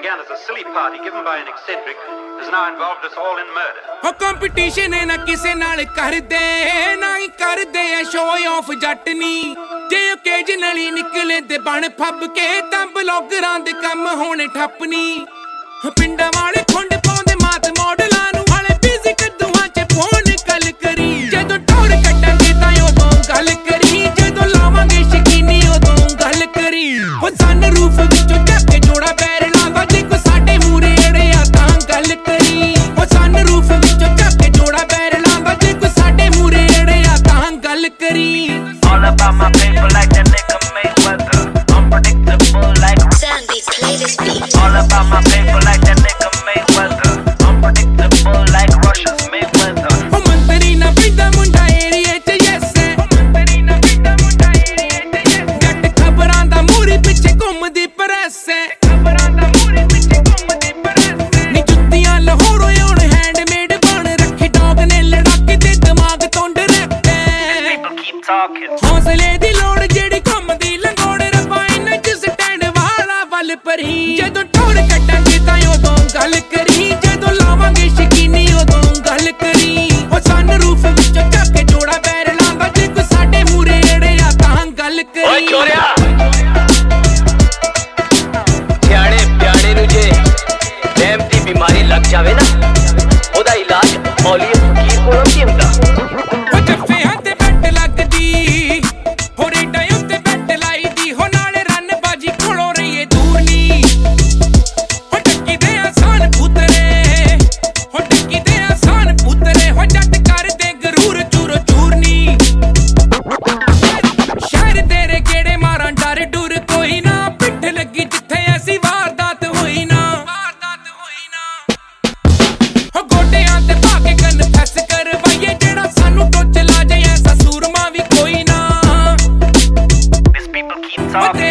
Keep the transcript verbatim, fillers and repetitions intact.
began as a silly party given by an eccentric has now involved us all in murder. Oh, competition है ना किसे नाल कर दे ना ही कर दे show off जटनी जे occasionally निकले ते बन फब के तां ब्लॉगरां दे कम होने ठप्पनी पिंडा वाले खुंड पाउंदे मात मॉडलां नूं वाले बिजी कद्दूआं च फोन कल करी जदों टोर कट्टांगे तां उदों गल करी जदों लावांगे शकीनी उदों गल करी ओ सन रूफ विचों झक्के जोड़ा पैर लांदा जे कोई साडे मूरे अड़िया तां गल करी ओ सन रूफ विचों झक्के जोड़ा पैर लांदा जे कोई साडे मूरे अड़िया तां गल करी All about my paper like that nigga Mayweather. Unpredictable like Sandy, play this beat. All about my paper like that nigga Mayweather. Unpredictable like Russia's Mayweather. ओ मंतरी ना पिंदा मुंडा एरिया च yes है ओ मंतरी ना पिंदा मुंडा एरिया च yes जट खबरां दा मूरी पिछे घुमदी प्रेस है खबरां दा मूरी पिछे घुमदी प्रेस है नी जुत्तियां लाहौरों हुण हैंडमेड बन रखी डॉग ने लड़ाके ते दिमाग तोंड रखते People keep talking. हौसले दी लोड़ जेड़ी घुमदी लंगोड़ रब्बा इन्हां च स्टैंड वाला वल परी जदों टोर कट्टांगे तां उदों गल करी जदों लावांगे शकीनी उदों गल करी ओ सन रूफ विचों झक्के जोड़ा पैर लांदा जे कोई साडे मूरे अड़िया तां गल करी ਓਏ ਚੋਰਿਆ ਸਿਆਣੇ ਪਿਆਣੇ ਨੂੰ ਜੇ ਵਹਿਮ ਦੀ ਬਿਮਾਰੀ ਲੱਗ ਜਾਵੇ ਨਾ ਉਹਦਾ ਇਲਾਜ ਔਲੀਏ ਫਕੀਰ ਕੋਲੋਂ ਕੀ ਹੁੰਦਾ ओ जफ्फियां ते बैट लगदी हो रेडां उत्ते बैट लाई दी हो नाले रन बाजी खोलो रहिए दूर नी हो टक्की दे आसान पुतरे हो टक्की दे आसान पुतरे हो जट कर दे गरूर चूरो चूरनी शहर तेरे गेड़े मारां डर डुर कोई ना पिठ लगी जिथे ऐसी वारदात होई ना वारदात होई ना हो गोडियां ते भागे कन फैस करवाइए जेड़ा सानू टोच ला जाए ऐसा सूरमा भी कोई ना These people keep talking.